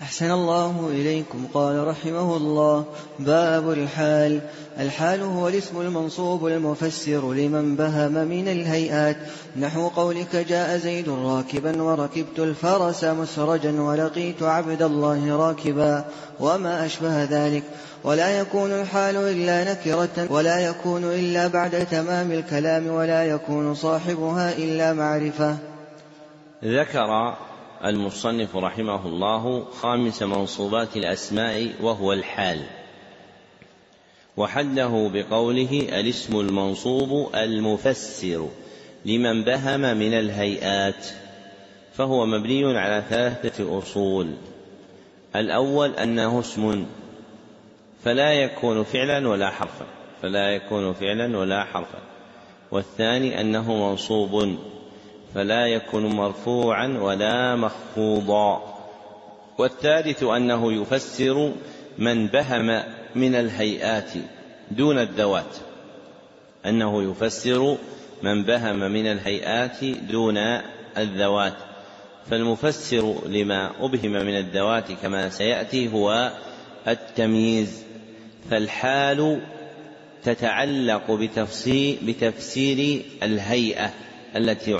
أحسن الله إليكم. قال رحمه الله: باب الحال. الحال هو الاسم المنصوب المفسر لمن بهم من الهيئات، نحو قولك: جاء زيد راكبا وركبت الفرس مسرجا ولقيت عبد الله راكبا، وما أشبه ذلك. ولا يكون الحال إلا نكرة، ولا يكون إلا بعد تمام الكلام، ولا يكون صاحبها إلا معرفة. ذكر المصنف رحمه الله خامس منصوبات الأسماء وهو الحال، وحده بقوله: الاسم المنصوب المفسر لمن بهم من الهيئات، فهو مبني على 3 أصول. الأول أنه اسم فلا يكون فعلا ولا حرفا، والثاني أنه منصوب فلا يكون مرفوعا ولا مخفوضا، والثالث أنه يفسر من بهم من الهيئات دون الذوات، فالمفسر لما أبهم من الذوات كما سيأتي هو التمييز. فالحال تتعلق بتفسير الهيئة التي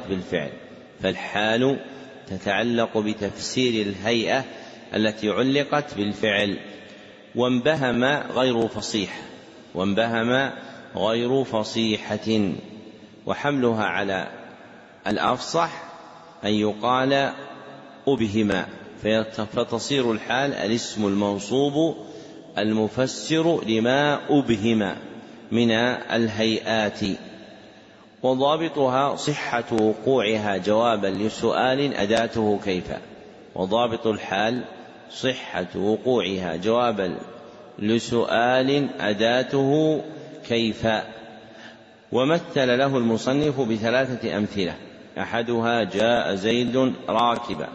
علقت بالفعل، وانبهم غير فصيحة، وحملها على الأفصح أن يقال أبهما، فتصير الحال الاسم المنصوب المفسر لما أبهم من الهيئات. وضابطها صحة وقوعها جوابا لسؤال أداته كيف. وضابط الحال صحة وقوعها جوابا لسؤال أداته كيف. ومثل له المصنف ب3 أمثلة: أحدها: جاء زيد راكبا،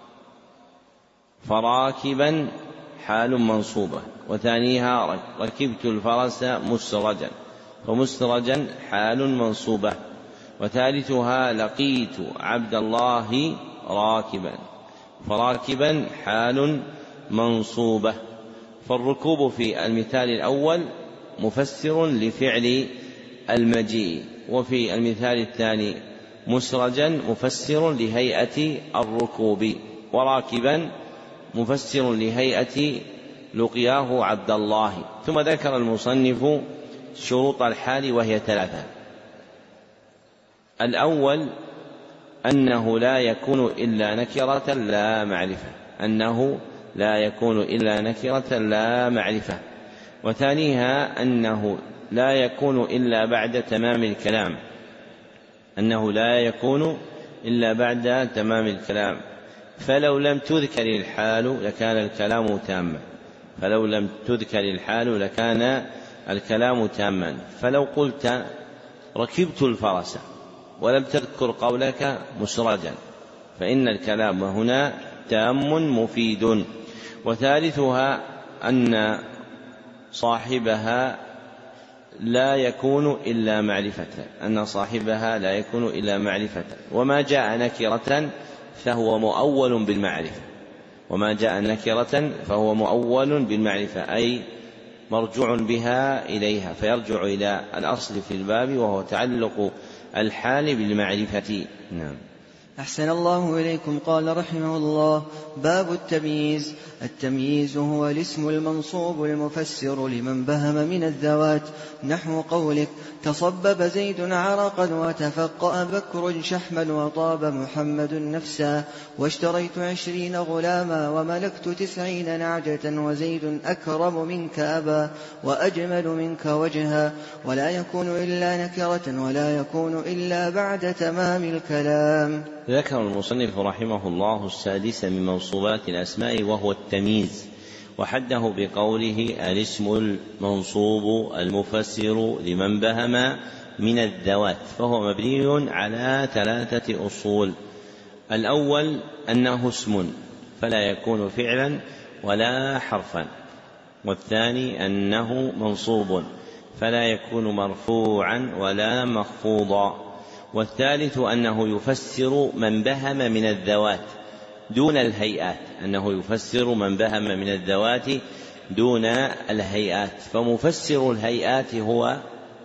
فراكبا حال منصوبة. وثانيها: ركبت الفرس مسرجا، فمسرجا حال منصوبة. وثالثها: لقيت عبد الله راكبا، فراكبا حال منصوبة. فالركوب في المثال الأول مفسر لفعل المجيء، وفي المثال الثاني مسرجا مفسر لهيئة الركوب، وراكبا مفسر لهيئة لقياه عبد الله. ثم ذكر المصنف شروط الحال وهي 3: الأول أنه لا يكون إلا نكرة لا معرفة. وثانيها أنه لا يكون إلا بعد تمام الكلام، فلو لم تذكر الحال لكان الكلام تاما. فلو قلت ركبت الفرس ولم تذكر قولك مسرجا فإن الكلام هنا تام مفيد. وثالثها أن صاحبها لا يكون إلا معرفة، وما جاء نكرة فهو مؤول بالمعرفة، أي مرجوع بها إليها، فيرجع إلى الأصل في الباب وهو تعلق الحال بالمعرفة. نعم. أحسن الله إليكم. قال رحمه الله: باب التمييز. التمييز هو الاسم المنصوب المفسر لمن بهم من الذوات، نحو قولك: تصبب زيد عرقا، وتفقأ بكر شحما، وطاب محمد نفسا، واشتريت 20 غلاما، وملكت 90 نعجة، وزيد أكرم منك أبا، وأجمل منك وجها. ولا يكون إلا نكرة، ولا يكون إلا بعد تمام الكلام. ذكر المصنف رحمه الله السادس من منصوبات الأسماء وهو التمييز، وحده بقوله: الاسم المنصوب المفسر لمن بهم من الذوات، فهو مبني على 3 أصول. الأول أنه اسم فلا يكون فعلا ولا حرفا، والثاني أنه منصوب فلا يكون مرفوعا ولا مخفوضا، والثالث أنه يفسر من بهم من الذوات، دون الهيئات، أنه يفسر من بهم من الذوات دون الهيئات، فمفسر الهيئات هو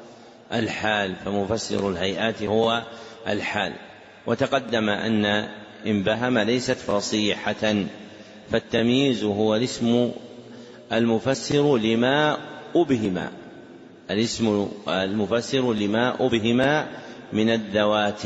الحال. وتقدم أن إن بهم ليست فصيحة، فالتمييز هو الاسم المفسر لما أبهم من الذوات.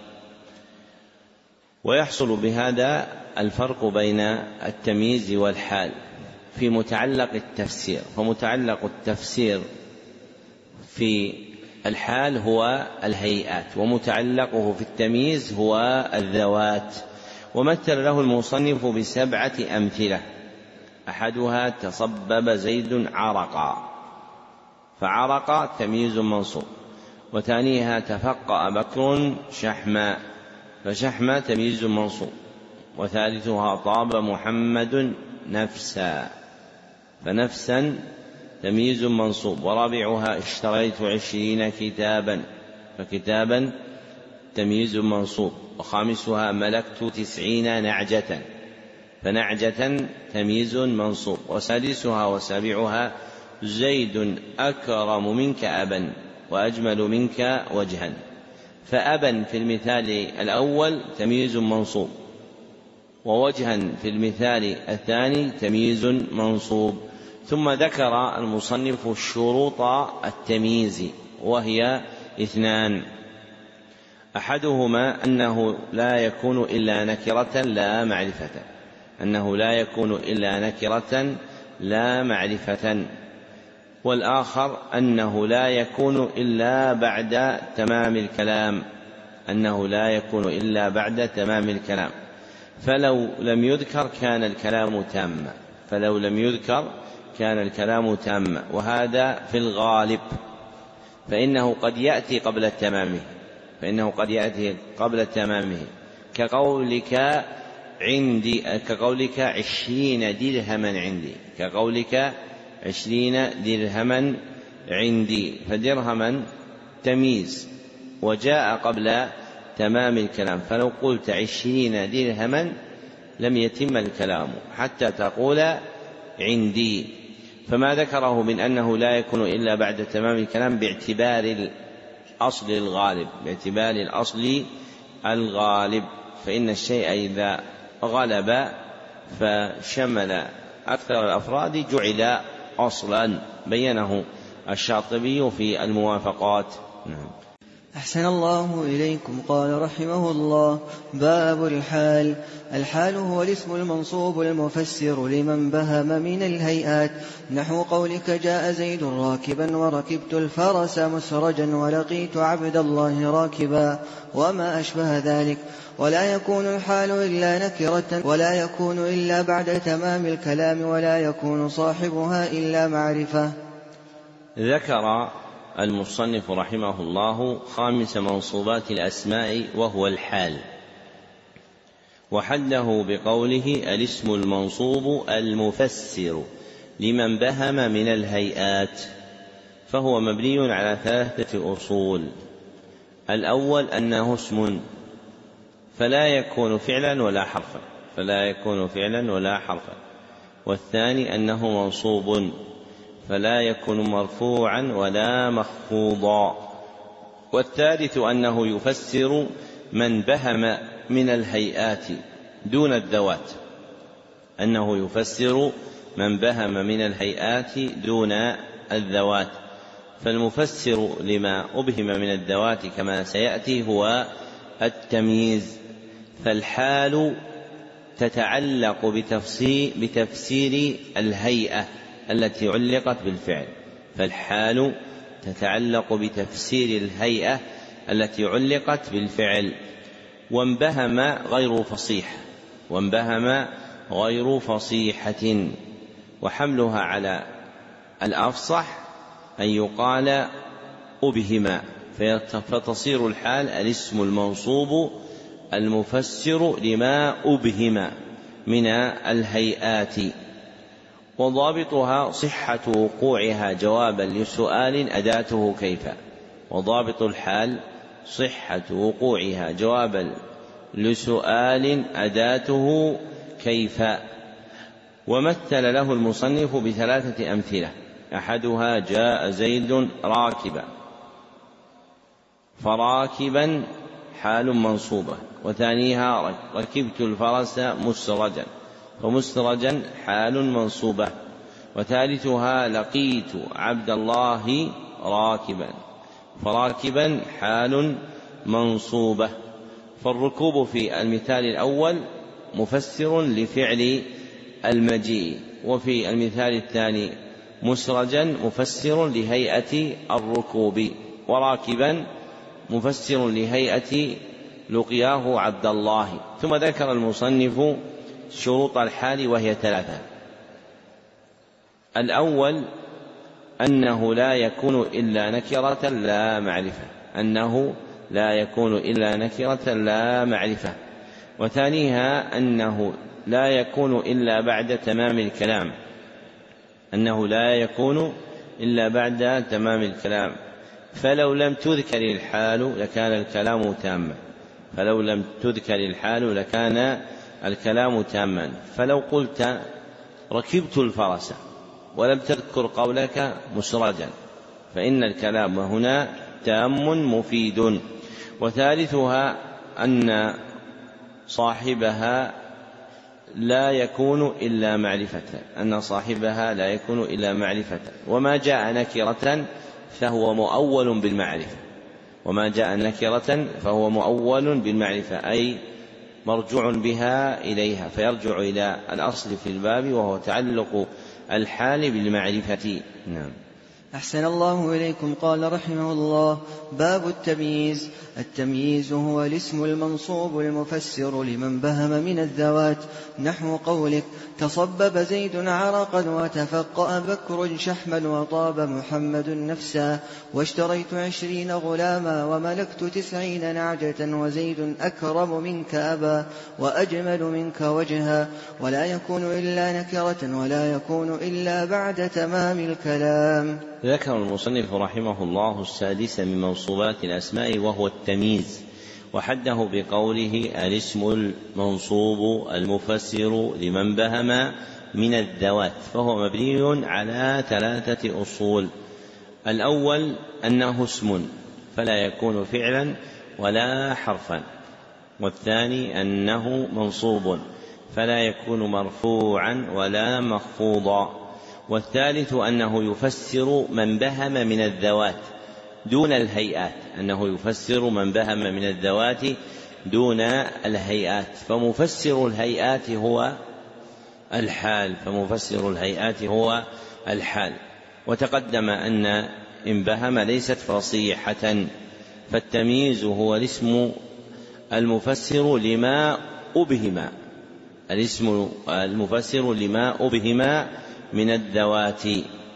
ويحصل بهذا الفرق بين التمييز والحال في متعلق التفسير، فمتعلق التفسير في الحال هو الهيئات، ومتعلقه في التمييز هو الذوات. ومثل له المصنف ب7 أمثلة: أحدها تصبب زيد عرقا، فعرق تمييز منصوب. وثانيها تفقأ بكر شحما، فشحما تمييز منصوب. وثالثها طاب محمد نفسا، فنفسا تمييز منصوب. ورابعها اشتريت 20 كتابا، فكتابا تمييز منصوب. وخامسها ملكت 90 نعجة، فنعجة تمييز منصوب. وسادسها وسابعها زيد أكرم منك أبا وأجمل منك وجها، فأبا في المثال الأول تمييز منصوب، ووجها في المثال الثاني تمييز منصوب. ثم ذكر المصنف شروط التمييز، وهي 2: أحدهما أنه لا يكون إلا نكرة لا معرفة، والآخر أنه لا يكون إلا بعد تمام الكلام، فلو لم يذكر كان الكلام تاما، وهذا في الغالب، فإنه قد يأتي قبل تمامه، كقولك 20 درهما عندي، فدرهما تمييز وجاء قبل تمام الكلام، فلو قلت 20 درهما لم يتم الكلام حتى تقول عندي. فما ذكره من أنه لا يكون إلا بعد تمام الكلام باعتبار الأصل الغالب، فإن الشيء إذا غلب فشمل أكثر الأفراد جعل أصلا، بينه الشاطبي في الموافقات. أحسن الله إليكم. قال رحمه الله: باب الحال. الحال هو الاسم المنصوب المفسر لمن بهم من الهيئات، نحو قولك جاء زيد راكبا وركبت الفرس مسرجا ولقيت عبد الله راكبا، وما أشبه ذلك. ولا يكون الحال إلا نكرة، ولا يكون إلا بعد تمام الكلام، ولا يكون صاحبها إلا معرفة. ذكر المصنف رحمه الله 5 منصوبات الأسماء، وهو الحال، وحده بقوله الاسم المنصوب المفسر لمن بهم من الهيئات، فهو مبني على 3 أصول: الأول أنه اسم فلا يكون فعلا ولا حرفا، والثاني أنه منصوب فلا يكون مرفوعا ولا مخفوضا، والثالث أنه يفسر من بهم من الهيئات دون الذوات، فالمفسر لما أبهم من الذوات كما سيأتي هو التمييز. فالحال تتعلق بتفسير الهيئة التي علقت بالفعل، وانبهم غير فصيحة، وحملها على الأفصح أن يقال أبهما، فتصير الحال الاسم المنصوب المفسر لما أبهم من الهيئات. وضابطها صحة وقوعها جوابا لسؤال أداته كيف، وضابط الحال صحة وقوعها جوابا لسؤال أداته كيف. ومثل له المصنف بثلاثة أمثلة: أحدها جاء زيد راكبا، فراكبا حال منصوبة. وثانيها ركبت الفرس مسرجا، فمسرجا حال منصوبة. وثالثها لقيت عبد الله راكبا، فراكبا حال منصوبة. فالركوب في المثال الأول مفسر لفعل المجيء، وفي المثال الثاني مسرجا مفسر لهيئة الركوب، وراكبا مفسر لهيئة لقياه عبد الله. ثم ذكر المصنف شروط الحال وهي ثلاثة: الأول أنه لا يكون إلا نكرة لا معرفة، أنه لا يكون إلا نكرة لا معرفة. وثانيها أنه لا يكون إلا بعد تمام الكلام، أنه لا يكون إلا بعد تمام الكلام، فلو لم تذكر الحال لكان الكلام تاما، فلو لم تذكر الحال لكان الكلام تاما. فلو قلت ركبت الفرس ولم تذكر قولك مسرجا فإن الكلام هنا تام مفيد. وثالثها أن صاحبها لا يكون إلا معرفة، أن صاحبها لا يكون إلا معرفة. وما جاء نكرة فهو مؤول بالمعرفة، وما جاء نكرة فهو مؤول بالمعرفة، أي مرجوع بها إليها، فيرجع إلى الأصل في الباب وهو تعلق الحال بالمعرفة. نعم. أحسن الله إليكم. قال رحمه الله: باب التمييز. التمييز هو الاسم المنصوب المفسر لمن بهم من الذوات، نحو قولك: تصبب زيد عرقا، وتفقأ بكر شحما، وطاب محمد نفسا، واشتريت 20 غلاما، وملكت 90 نعجة، وزيد أكرم منك أبا، وأجمل منك وجها. ولا يكون إلا نكرة، ولا يكون إلا بعد تمام الكلام. ذكر المصنف رحمه الله السادس من منصوبات الأسماء وهو التمييز، وحده بقوله: الاسم المنصوب المفسر لمن بهم من الذوات. فهو مبني على ثلاثة أصول: الأول أنه اسم فلا يكون فعلا ولا حرفا، والثاني أنه منصوب فلا يكون مرفوعا ولا مخفوضا، والثالث أنه يفسر من بهم من الذوات دون الهيئات، أنه يفسر من بهم من الذوات دون الهيئات. فمفسر الهيئات هو الحال، فمفسر الهيئات هو الحال. وتقدم أن إن بهم ليست فصيحة، فالتمييز هو الاسم المفسر لما أبهم، الاسم المفسر لما أبهم من الذوات.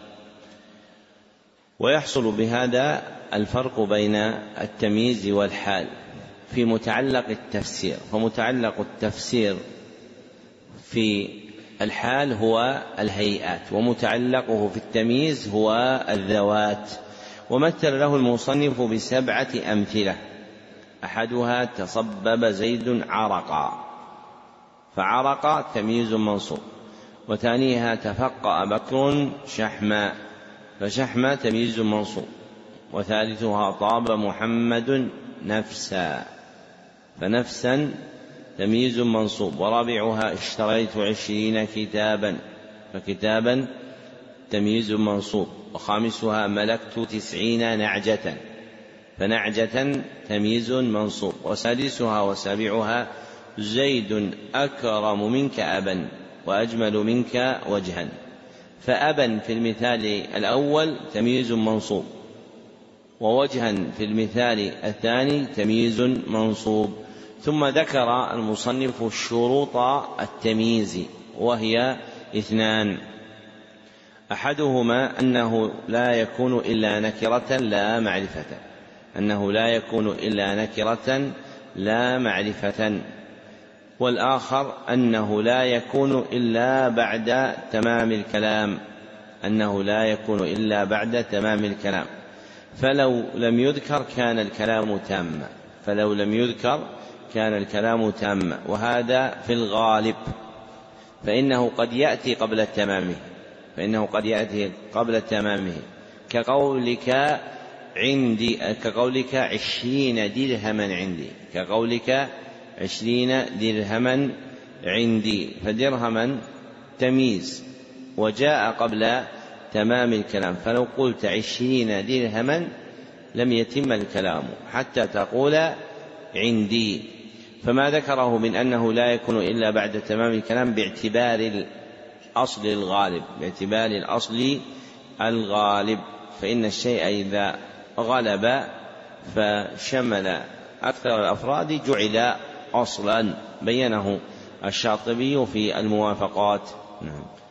ويحصل بهذا الفرق بين التمييز والحال في متعلق التفسير. فمتعلق التفسير في الحال هو الهيئات، ومتعلقه في التمييز هو الذوات. ومثل له المصنف بسبعة أمثلة: أحدها تصبب زيد عرقا، فعرق تمييز منصوب. وثانيها تفقأ بكر شحما، فشحما تمييز منصوب. وثالثها طاب محمد نفسا، فنفسا تمييز منصوب. ورابعها اشتريت 20 كتابا، فكتابا تمييز منصوب. وخامسها ملكت 90 نعجة، فنعجة تمييز منصوب. وسادسها وسابعها زيد أكرم منك أبا، وأجمل منك وجها. فأبا في المثال الأول تمييز منصوب، ووجها في المثال الثاني تمييز منصوب. ثم ذكر المصنف شروط التمييز وهي 2: أحدهما أنه لا يكون إلا نكرة لا معرفة، أنه لا يكون إلا نكرة لا معرفة. والآخر أنه لا يكون إلا بعد تمام الكلام، أنه لا يكون إلا بعد تمام الكلام، فلو لم يذكر كان الكلام تاما، فلو لم يذكر كان الكلام تاما. وهذا في الغالب، فإنه قد يأتي قبل تمامه كقولك عندي، كقولك 20 درهما عندي، كقولك 20 درهما عندي، فدرهما تمييز وجاء قبل تمام الكلام، فلو قلت 20 درهما لم يتم الكلام حتى تقول عندي. فما ذكره من أنه لا يكون إلا بعد تمام الكلام باعتبار الأصل الغالب، فإن الشيء إذا غلب فشمل أكثر الأفراد جعل أصلا، بينه الشاطبي في الموافقات.